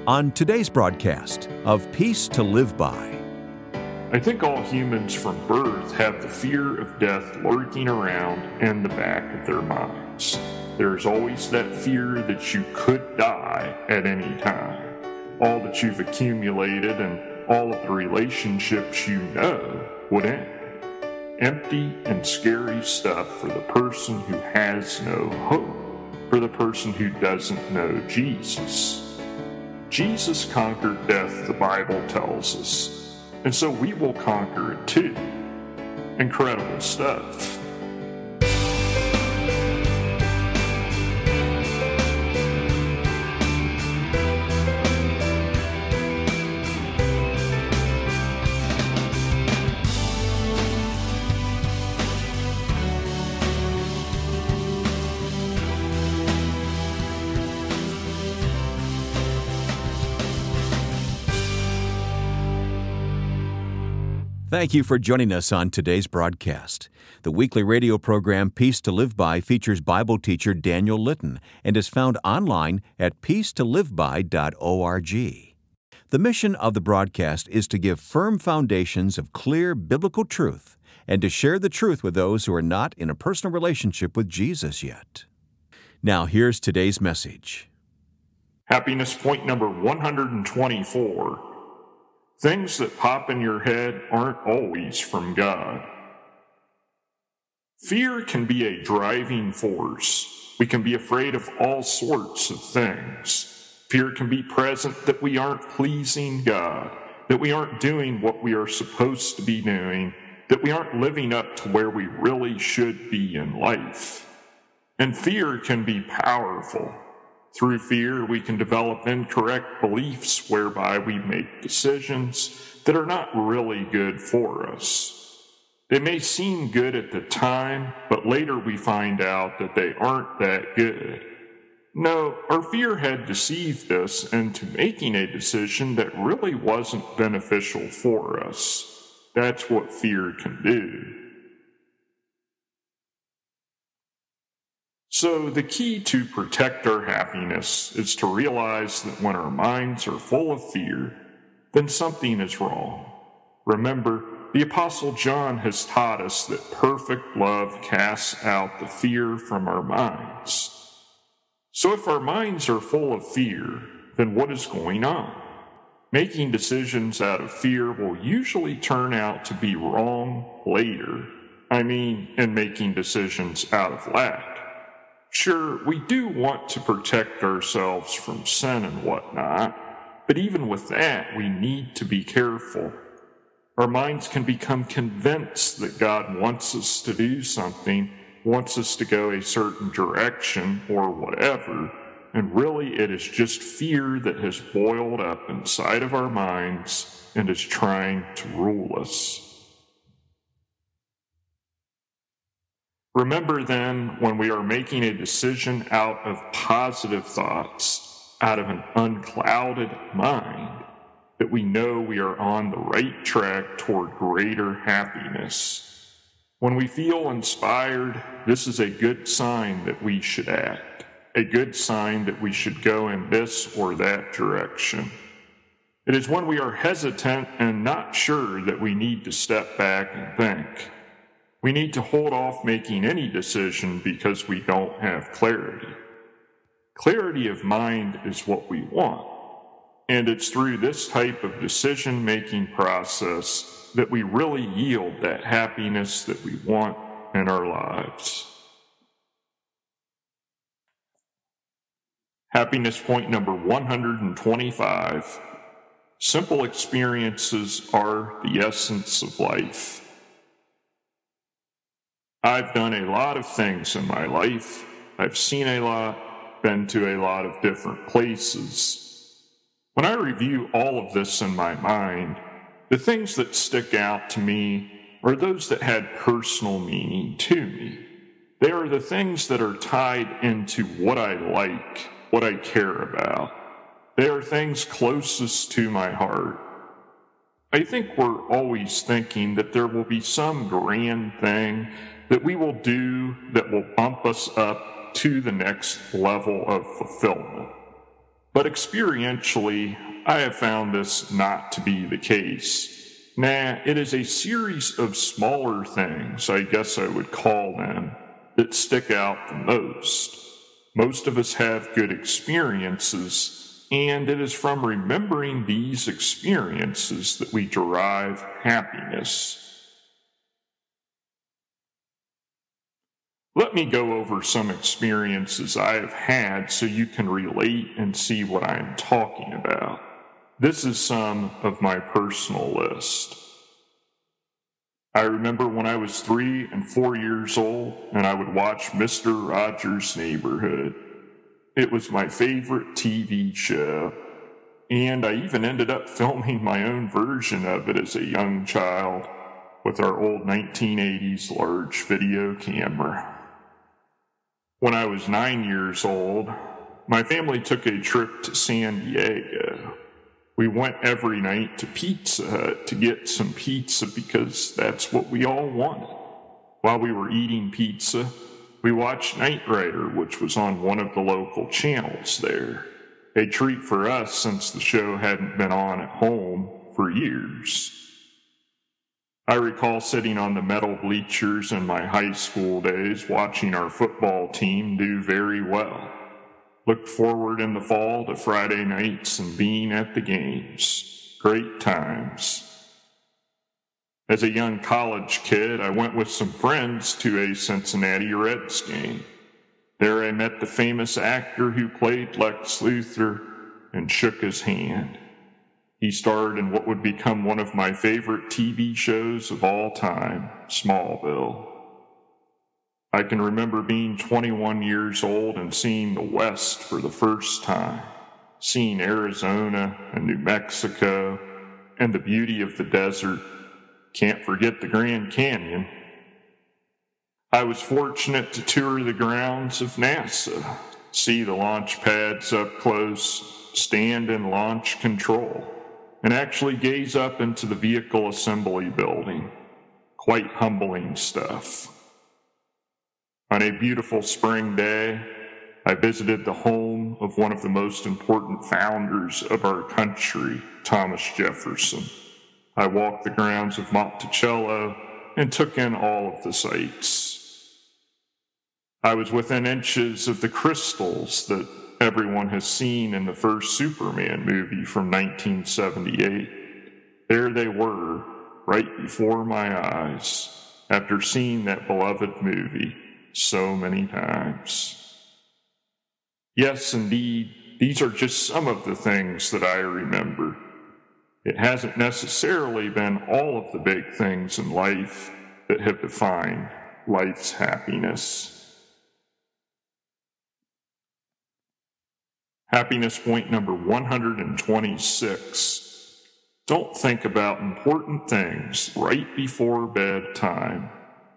On today's broadcast of Peace to Live By. I think all humans from birth have the fear of death lurking around in the back of their minds. There's always that fear that you could die at any time. All that you've accumulated and all of the relationships you know would end. Empty and scary stuff for the person who has no hope, for the person who doesn't know Jesus. Jesus conquered death, the Bible tells us, and so we will conquer it too. Incredible stuff. Thank you for joining us on today's broadcast. The weekly radio program Peace to Live By features Bible teacher Daniel Litton and is found online at peacetoliveby.org. The mission of the broadcast is to give firm foundations of clear biblical truth and to share the truth with those who are not in a personal relationship with Jesus yet. Now here's today's message. Happiness point number 124. Things that pop in your head aren't always from God. Fear can be a driving force. We can be afraid of all sorts of things. Fear can be present that we aren't pleasing God, that we aren't doing what we are supposed to be doing, that we aren't living up to where we really should be in life. And fear can be powerful. Through fear, we can develop incorrect beliefs whereby we make decisions that are not really good for us. They may seem good at the time, but later we find out that they aren't that good. No, our fear had deceived us into making a decision that really wasn't beneficial for us. That's what fear can do. So the key to protect our happiness is to realize that when our minds are full of fear, then something is wrong. Remember, the Apostle John has taught us that perfect love casts out the fear from our minds. So if our minds are full of fear, then what is going on? Making decisions out of fear will usually turn out to be wrong later. In making decisions out of lack. Sure, we do want to protect ourselves from sin and whatnot, but even with that, we need to be careful. Our minds can become convinced that God wants us to do something, wants us to go a certain direction or whatever, and really it is just fear that has boiled up inside of our minds and is trying to rule us. Remember then, when we are making a decision out of positive thoughts, out of an unclouded mind, that we know we are on the right track toward greater happiness. When we feel inspired, this is a good sign that we should act, a good sign that we should go in this or that direction. It is when we are hesitant and not sure that we need to step back and think. We need to hold off making any decision because we don't have clarity. Clarity of mind is what we want, and it's through this type of decision-making process that we really yield that happiness that we want in our lives. Happiness point number 125. Simple experiences are the essence of life. I've done a lot of things in my life. I've seen a lot, been to a lot of different places. When I review all of this in my mind, the things that stick out to me are those that had personal meaning to me. They are the things that are tied into what I like, what I care about. They are things closest to my heart. I think we're always thinking that there will be some grand thing that we will do that will bump us up to the next level of fulfillment. But experientially, I have found this not to be the case. It is a series of smaller things, I guess I would call them, that stick out the most. Most of us have good experiences, and it is from remembering these experiences that we derive happiness. Let me go over some experiences I have had so you can relate and see what I am talking about. This is some of my personal list. I remember when I was 3 and 4 years old and I would watch Mr. Rogers' Neighborhood. It was my favorite TV show, and I even ended up filming my own version of it as a young child with our old 1980s large video camera. When I was 9 years old, my family took a trip to San Diego. We went every night to Pizza Hut to get some pizza because that's what we all wanted. While we were eating pizza, we watched Knight Rider, which was on one of the local channels there. A treat for us since the show hadn't been on at home for years. I recall sitting on the metal bleachers in my high school days watching our football team do very well. Looked forward in the fall to Friday nights and being at the games. Great times. As a young college kid, I went with some friends to a Cincinnati Reds game. There I met the famous actor who played Lex Luthor and shook his hand. He starred in what would become one of my favorite TV shows of all time, Smallville. I can remember being 21 years old and seeing the West for the first time, seeing Arizona and New Mexico and the beauty of the desert. Can't forget the Grand Canyon. I was fortunate to tour the grounds of NASA, see the launch pads up close, stand in launch control, and actually gaze up into the vehicle assembly building. Quite humbling stuff. On a beautiful spring day, I visited the home of one of the most important founders of our country, Thomas Jefferson. I walked the grounds of Monticello and took in all of the sights. I was within inches of the crystals that everyone has seen in the first Superman movie from 1978. There they were, right before my eyes, after seeing that beloved movie so many times. Yes, indeed, these are just some of the things that I remember. It hasn't necessarily been all of the big things in life that have defined life's happiness. Happiness point number 126. Don't think about important things right before bedtime.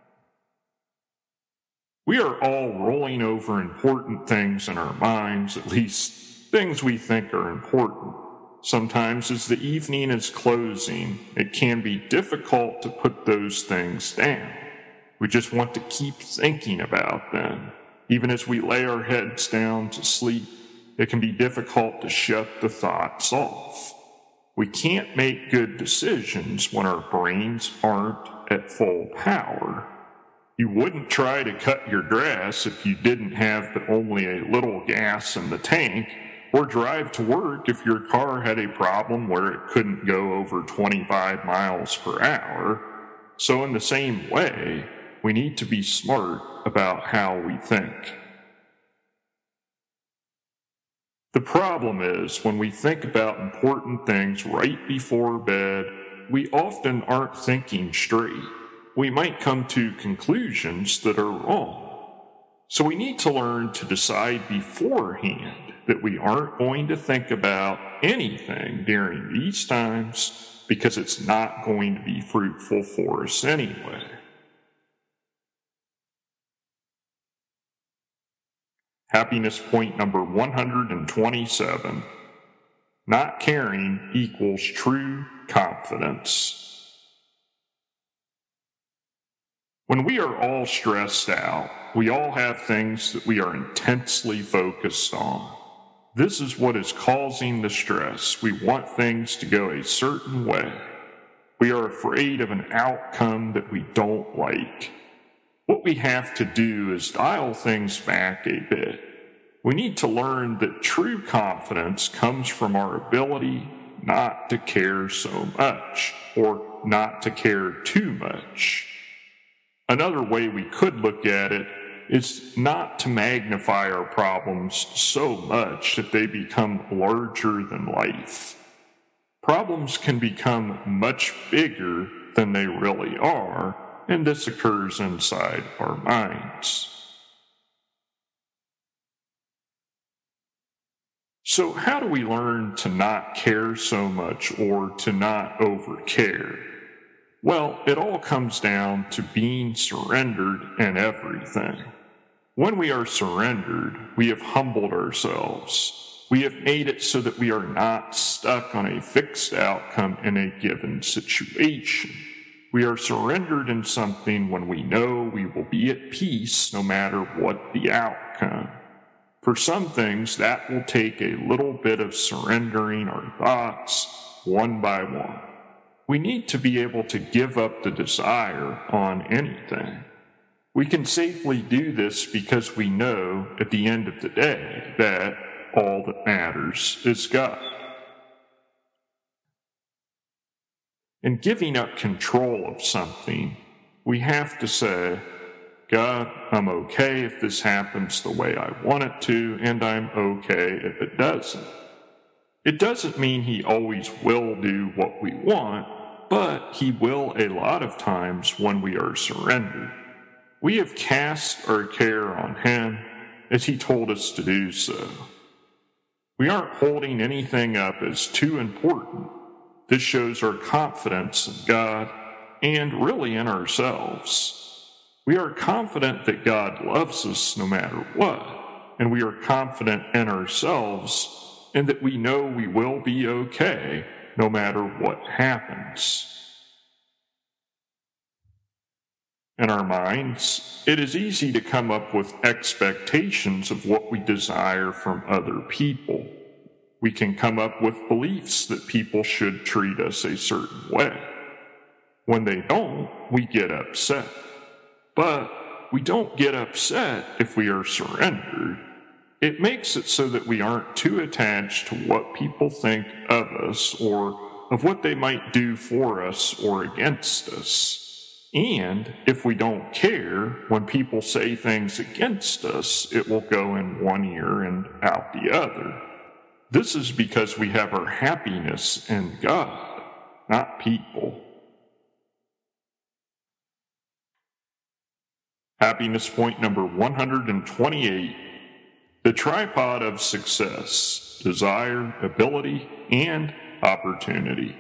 We are all rolling over important things in our minds, at least things we think are important. Sometimes as the evening is closing, it can be difficult to put those things down. We just want to keep thinking about them. Even as we lay our heads down to sleep, it can be difficult to shut the thoughts off. We can't make good decisions when our brains aren't at full power. You wouldn't try to cut your grass if you didn't have but only a little gas in the tank, or drive to work if your car had a problem where it couldn't go over 25 miles per hour. So in the same way, we need to be smart about how we think. The problem is, when we think about important things right before bed, we often aren't thinking straight. We might come to conclusions that are wrong. So we need to learn to decide beforehand that we aren't going to think about anything during these times because it's not going to be fruitful for us anyway. Happiness point number 127. Not caring equals true confidence. When we are all stressed out, we all have things that we are intensely focused on. This is what is causing the stress. We want things to go a certain way. We are afraid of an outcome that we don't like. What we have to do is dial things back a bit. We need to learn that true confidence comes from our ability not to care so much, or not to care too much. Another way we could look at it is not to magnify our problems so much that they become larger than life. Problems can become much bigger than they really are, and this occurs inside our minds. So how do we learn to not care so much or to not overcare? Well, it all comes down to being surrendered in everything. When we are surrendered, we have humbled ourselves. We have made it so that we are not stuck on a fixed outcome in a given situation. We are surrendered in something when we know we will be at peace no matter what the outcome. For some things, that will take a little bit of surrendering our thoughts one by one. We need to be able to give up the desire on anything. We can safely do this because we know at the end of the day that all that matters is God. In giving up control of something, we have to say, God, I'm okay if this happens the way I want it to, and I'm okay if it doesn't. It doesn't mean He always will do what we want, but He will a lot of times when we are surrendered. We have cast our care on Him as He told us to do so. We aren't holding anything up as too important. This shows our confidence in God and really in ourselves. We are confident that God loves us no matter what, and we are confident in ourselves and that we know we will be okay no matter what happens. In our minds, it is easy to come up with expectations of what we desire from other people. We can come up with beliefs that people should treat us a certain way. When they don't, we get upset. But we don't get upset if we are surrendered. It makes it so that we aren't too attached to what people think of us or of what they might do for us or against us. And if we don't care, when people say things against us, it will go in one ear and out the other. This is because we have our happiness in God, not people. Happiness point number 128, the tripod of success: desire, ability, and opportunity.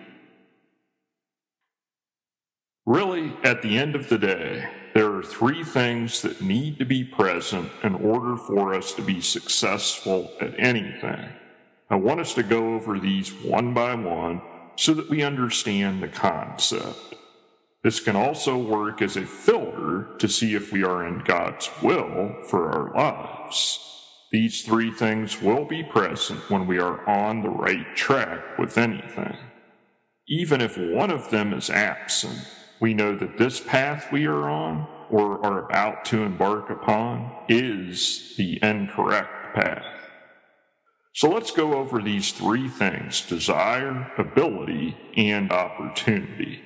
Really, at the end of the day, there are three things that need to be present in order for us to be successful at anything. I want us to go over these one by one so that we understand the concept. This can also work as a filter to see if we are in God's will for our lives. These three things will be present when we are on the right track with anything. Even if one of them is absent, we know that this path we are on or are about to embark upon is the incorrect path. So let's go over these three things: desire, ability, and opportunity.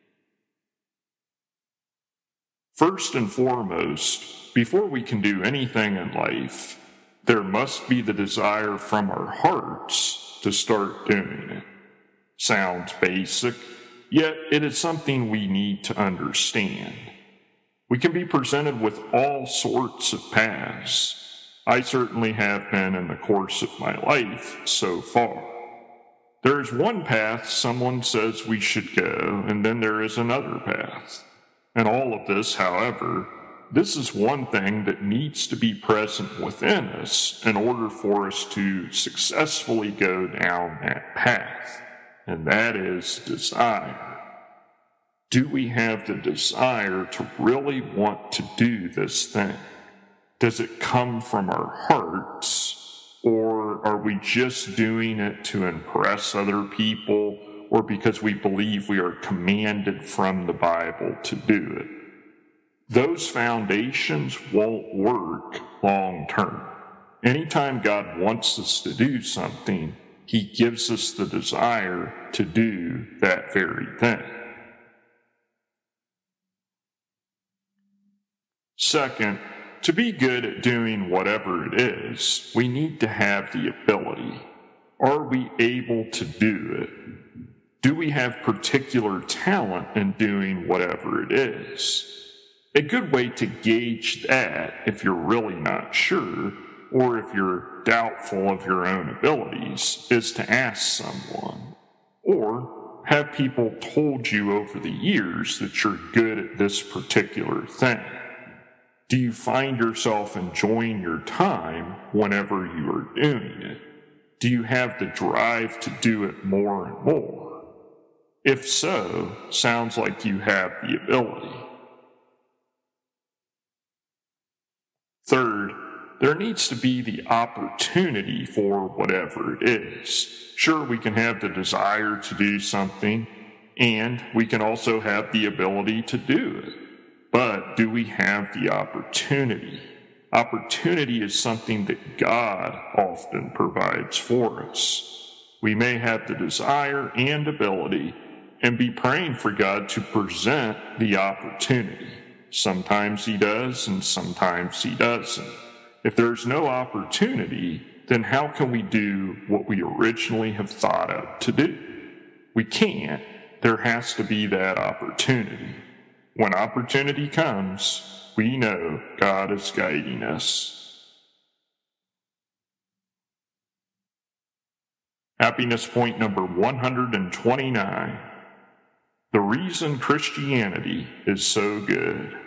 First and foremost, before we can do anything in life, there must be the desire from our hearts to start doing it. Sounds basic, yet it is something we need to understand. We can be presented with all sorts of paths. I certainly have been in the course of my life so far. There is one path someone says we should go, and then there is another path. In all of this, however, this is one thing that needs to be present within us in order for us to successfully go down that path, and that is desire. Do we have the desire to really want to do this thing? Does it come from our hearts, or Or are we just doing it to impress other people, or because we believe we are commanded from the Bible to do it? Those foundations won't work long term. Anytime God wants us to do something, He gives us the desire to do that very thing. Second, to be good at doing whatever it is, we need to have the ability. Are we able to do it? Do we have particular talent in doing whatever it is? A good way to gauge that, if you're really not sure, or if you're doubtful of your own abilities, is to ask someone. Or have people told you over the years that you're good at this particular thing? Do you find yourself enjoying your time whenever you are doing it? Do you have the drive to do it more and more? If so, sounds like you have the ability. Third, there needs to be the opportunity for whatever it is. Sure, we can have the desire to do something, and we can also have the ability to do it. But do we have the opportunity? Opportunity is something that God often provides for us. We may have the desire and ability and be praying for God to present the opportunity. Sometimes He does and sometimes He doesn't. If there's no opportunity, then how can we do what we originally have thought of to do? We can't. There has to be that opportunity. When opportunity comes, we know God is guiding us. Happiness point number 129. The reason Christianity is so good.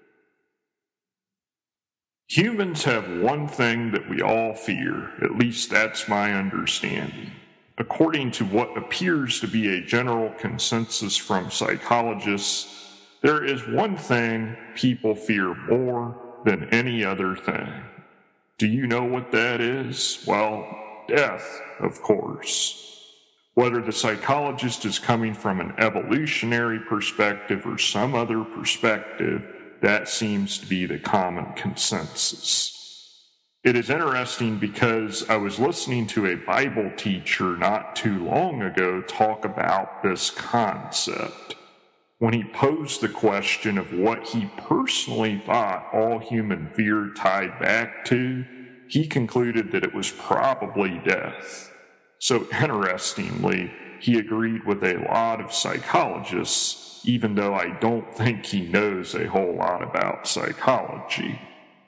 Humans have one thing that we all fear, at least that's my understanding. According to what appears to be a general consensus from psychologists, there is one thing people fear more than any other thing. Do you know what that is? Well, death, of course. Whether the psychologist is coming from an evolutionary perspective or some other perspective, that seems to be the common consensus. It is interesting because I was listening to a Bible teacher not too long ago talk about this concept. When he posed the question of what he personally thought all human fear tied back to, he concluded that it was probably death. So interestingly, he agreed with a lot of psychologists, even though I don't think he knows a whole lot about psychology.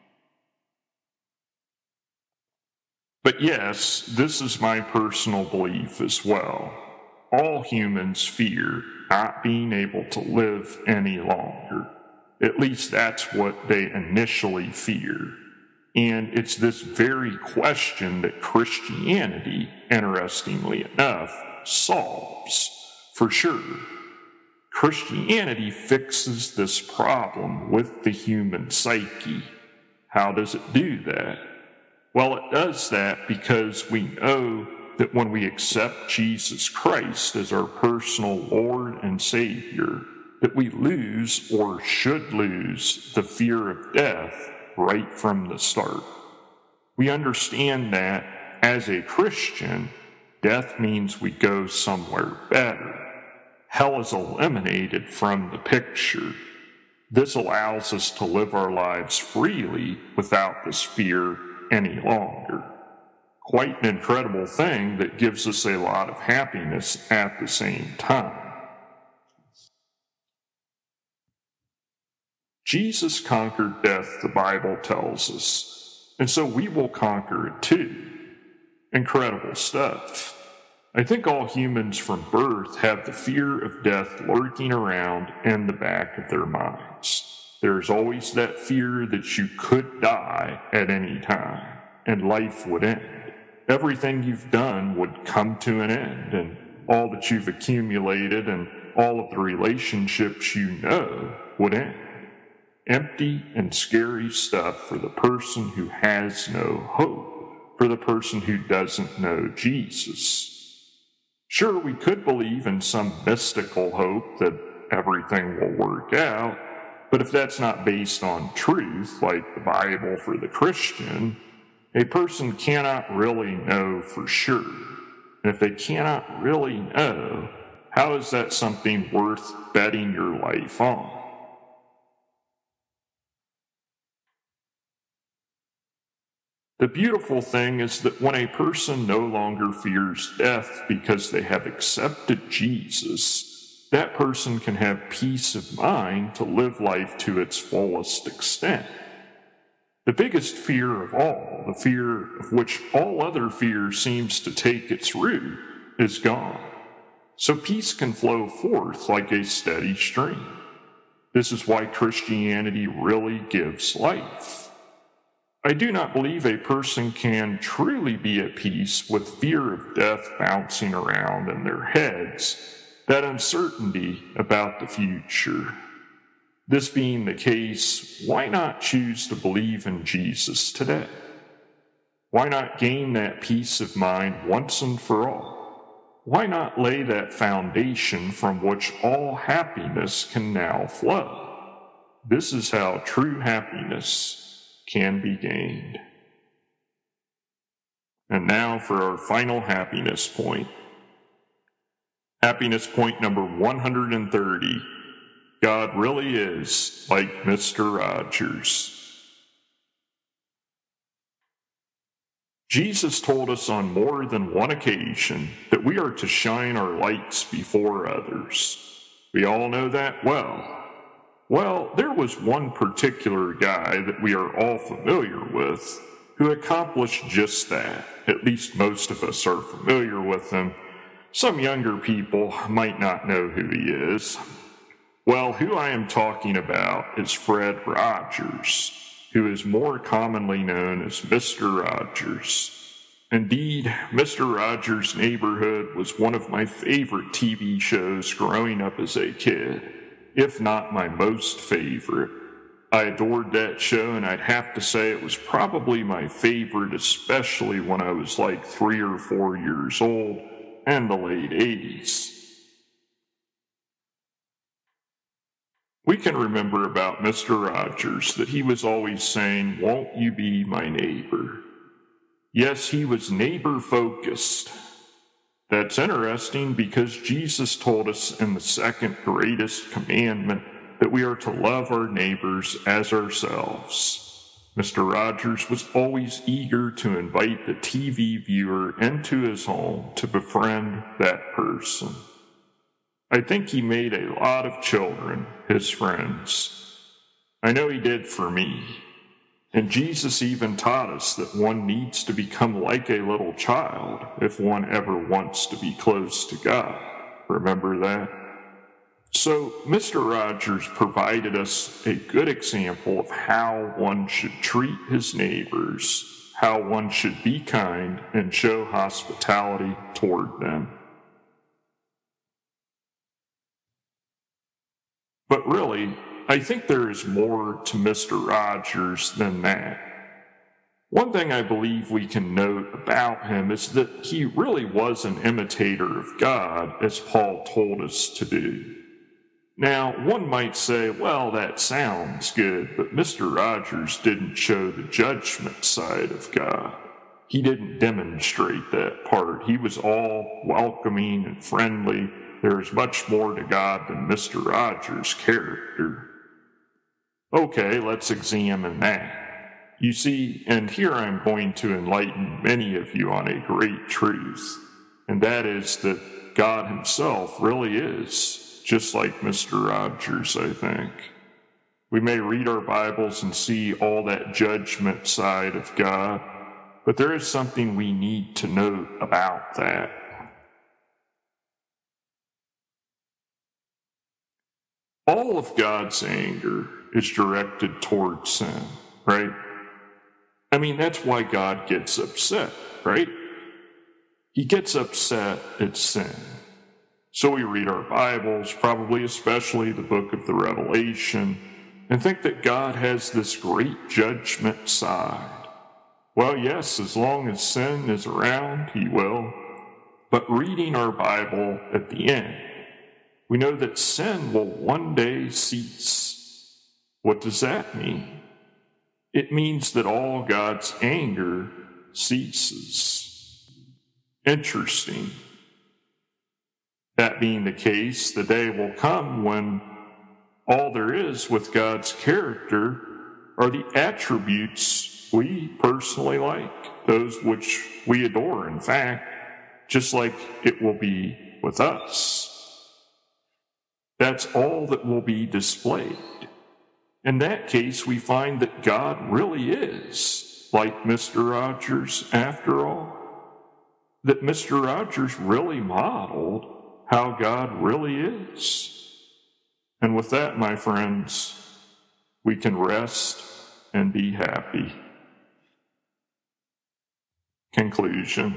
But yes, this is my personal belief as well. All humans fear not being able to live any longer. At least that's what they initially fear. And it's this very question that Christianity, interestingly enough, solves. For sure, Christianity fixes this problem with the human psyche. How does it do that? Well, it does that because we know that when we accept Jesus Christ as our personal Lord and Savior, that we lose or should lose the fear of death right from the start. We understand that as a Christian, death means we go somewhere better. Hell is eliminated from the picture. This allows us to live our lives freely without this fear any longer. Quite an incredible thing that gives us a lot of happiness at the same time. Jesus conquered death, the Bible tells us, and so we will conquer it too. Incredible stuff. I think all humans from birth have the fear of death lurking around in the back of their minds. There's always that fear that you could die at any time, and life would end. Everything you've done would come to an end, and all that you've accumulated and all of the relationships you know would end. Empty and scary stuff for the person who has no hope, for the person who doesn't know Jesus. Sure, we could believe in some mystical hope that everything will work out, but if that's not based on truth, like the Bible for the Christian, a person cannot really know for sure. And if they cannot really know, how is that something worth betting your life on? The beautiful thing is that when a person no longer fears death because they have accepted Jesus, that person can have peace of mind to live life to its fullest extent. The biggest fear of all, the fear of which all other fear seems to take its root, is gone. So peace can flow forth like a steady stream. This is why Christianity really gives life. I do not believe a person can truly be at peace with fear of death bouncing around in their heads, that uncertainty about the future. This being the case, why not choose to believe in Jesus today? Why not gain that peace of mind once and for all? Why not lay that foundation from which all happiness can now flow? This is how true happiness can be gained. And now for our final happiness point. Happiness point number 130. God really is like Mr. Rogers. Jesus told us on more than one occasion that we are to shine our lights before others. We all know that well. Well, there was one particular guy that we are all familiar with who accomplished just that. At least most of us are familiar with him. Some younger people might not know who he is. Well, who I am talking about is Fred Rogers, who is more commonly known as Mr. Rogers. Indeed, Mr. Rogers' Neighborhood was one of my favorite TV shows growing up as a kid, if not my most favorite. I adored that show, and I'd have to say it was probably my favorite, especially when I was like 3 or 4 years old and the late 80s. We can remember about Mr. Rogers that he was always saying, "Won't you be my neighbor?" Yes, he was neighbor-focused. That's interesting because Jesus told us in the second greatest commandment that we are to love our neighbors as ourselves. Mr. Rogers was always eager to invite the TV viewer into his home to befriend that person. I think he made a lot of children his friends. I know he did for me. And Jesus even taught us that one needs to become like a little child if one ever wants to be close to God. Remember that? So Mr. Rogers provided us a good example of how one should treat his neighbors, how one should be kind and show hospitality toward them. But really, I think there is more to Mr. Rogers than that. One thing I believe we can note about him is that he really was an imitator of God, as Paul told us to do. Now, one might say, well, that sounds good, but Mr. Rogers didn't show the judgment side of God. He didn't demonstrate that part. He was all welcoming and friendly. There is much more to God than Mr. Rogers' character. Okay, let's examine that. You see, and here I'm going to enlighten many of you on a great truth, and that is that God himself really is just like Mr. Rogers, I think. We may read our Bibles and see all that judgment side of God, but there is something we need to note about that. All of God's anger is directed toward sin, right? I mean, that's why God gets upset, right? He gets upset at sin. So we read our Bibles, probably especially the book of the Revelation, and think that God has this great judgment side. Well, yes, as long as sin is around, he will. But reading our Bible at the end, we know that sin will one day cease. What does that mean? It means that all God's anger ceases. Interesting. That being the case, the day will come when all there is with God's character are the attributes we personally like, those which we adore, in fact, just like it will be with us. That's all that will be displayed. In that case, we find that God really is like Mr. Rogers after all. That Mr. Rogers really modeled how God really is. And with that, my friends, we can rest and be happy. Conclusion.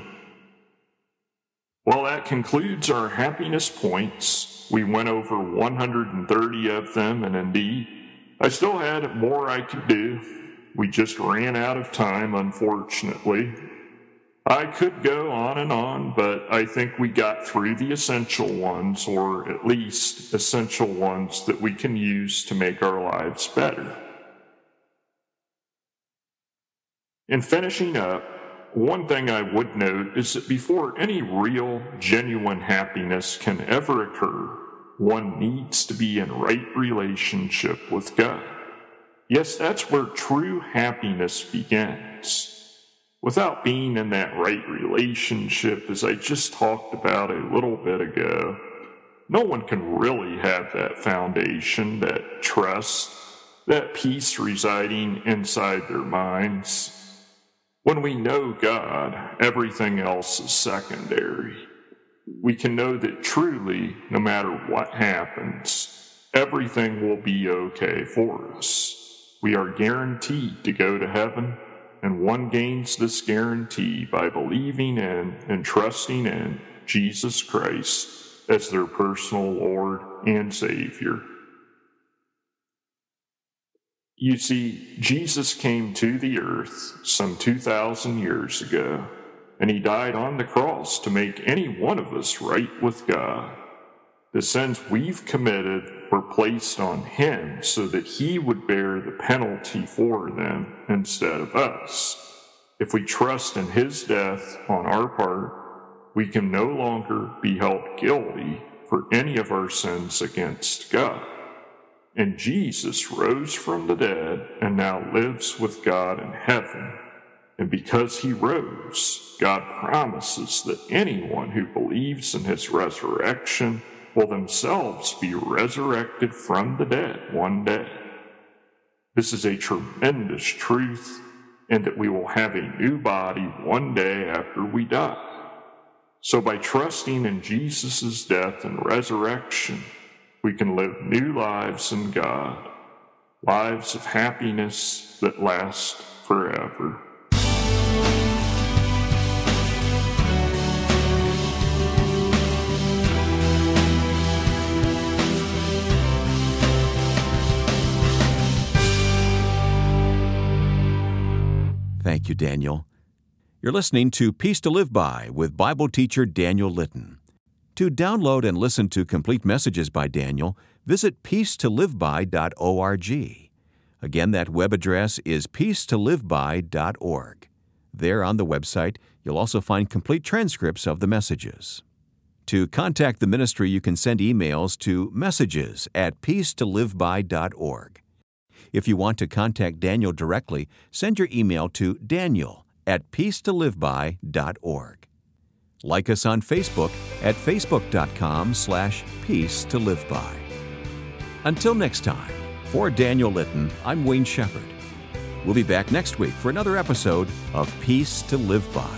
Well, that concludes our happiness points. We went over 130 of them, and indeed, I still had more I could do. We just ran out of time, unfortunately. I could go on, but I think we got through the essential ones, or at least essential ones that we can use to make our lives better. In finishing up, one thing I would note is that before any real, genuine happiness can ever occur, one needs to be in right relationship with God. Yes, that's where true happiness begins. Without being in that right relationship, as I just talked about a little bit ago, no one can really have that foundation, that trust, that peace residing inside their minds. When we know God, everything else is secondary. We can know that truly, no matter what happens, everything will be okay for us. We are guaranteed to go to heaven, and one gains this guarantee by believing in and trusting in Jesus Christ as their personal Lord and Savior. You see, Jesus came to the earth some 2,000 years ago, and he died on the cross to make any one of us right with God. The sins we've committed were placed on him so that he would bear the penalty for them instead of us. If we trust in his death on our part, we can no longer be held guilty for any of our sins against God. And Jesus rose from the dead and now lives with God in heaven. And because he rose, God promises that anyone who believes in his resurrection will themselves be resurrected from the dead one day. This is a tremendous truth, and that we will have a new body one day after we die. So by trusting in Jesus' death and resurrection, we can live new lives in God, lives of happiness that last forever. Thank you, Daniel. You're listening to Peace to Live By with Bible teacher Daniel Litton. To download and listen to complete messages by Daniel, visit peacetoliveby.org. Again, that web address is peacetoliveby.org. There on the website, you'll also find complete transcripts of the messages. To contact the ministry, you can send emails to messages@peacetoliveby.org. If you want to contact Daniel directly, send your email to daniel@peacetoliveby.org. Like us on Facebook at facebook.com/peacetoliveby. Until next time, for Daniel Litton, I'm Wayne Shepherd. We'll be back next week for another episode of Peace to Live By.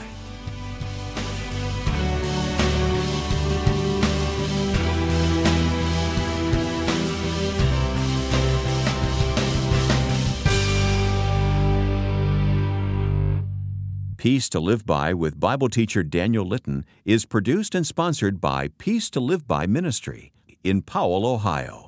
Peace to Live By with Bible teacher Daniel Litton is produced and sponsored by Peace to Live By Ministry in Powell, Ohio.